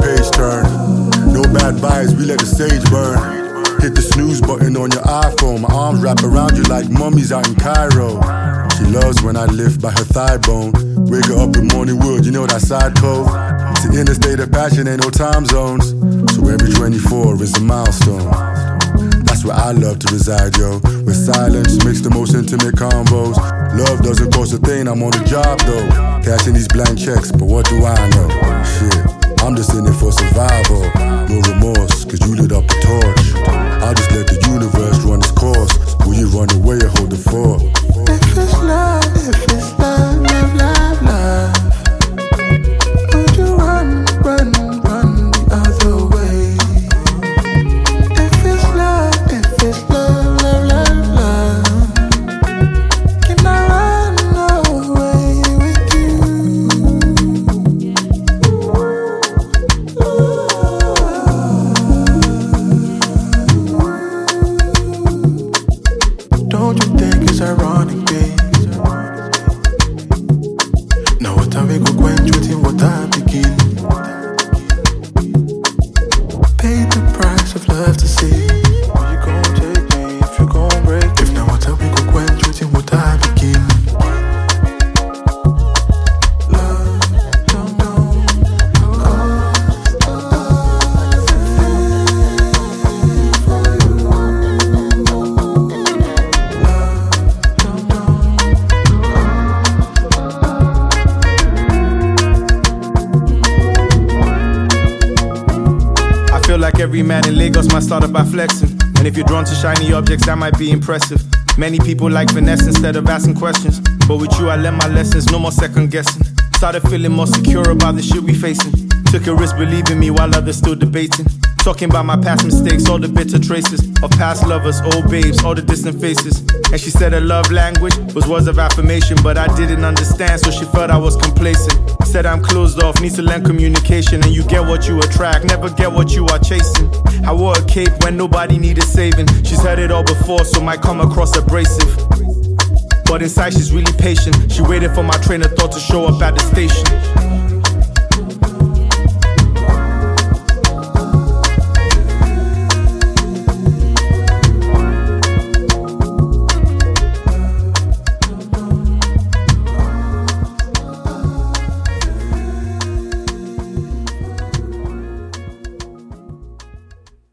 page turn. No bad vibes, we let the sage burn. Hit the snooze button on your iPhone. My arms wrap around you like mummies out in Cairo. She loves when I lift by her thigh bone. Wake her up with morning wood, you know that side code. See, in a state of passion, ain't no time zones. So every 24 is a milestone. That's where I love to reside, yo. Where silence makes the most intimate convos. Love doesn't cost a thing, I'm on the job though. Cashing these blank checks, but what do I know? Shit, I'm just in it for survival. No remorse, cause you lit up the torch. I'll just let the universe run its course. Will you run away or hold the fort? If it's love, love, love, love, would you run the other way? If it's love, love, love, can I run away with you? Don't you think it's ironic, babe? Now what time we go quench within what I begin? Pay the price of love to see. Will you gon' take me if you gon' break me? If now what time we go quench within what I begin? Love don't cost a thing for you. I feel like every man in Lagos might start up by flexing. And if you're drawn to shiny objects, that might be impressive. Many people like finesse instead of asking questions. But with you, I learned my lessons, no more second guessing. Started feeling more secure about the shit we facing. Took a risk believing me while others still debating. Talking about my past mistakes, all the bitter traces of past lovers, old babes, all the distant faces. And she said her love language was words of affirmation, but I didn't understand, so she felt I was complacent. Said I'm closed off, need to learn communication, and you get what you attract, never get what you are chasing. I wore a cape when nobody needed saving. She's heard it all before, so might come across abrasive. But inside she's really patient. She waited for my train of thought to show up at the station.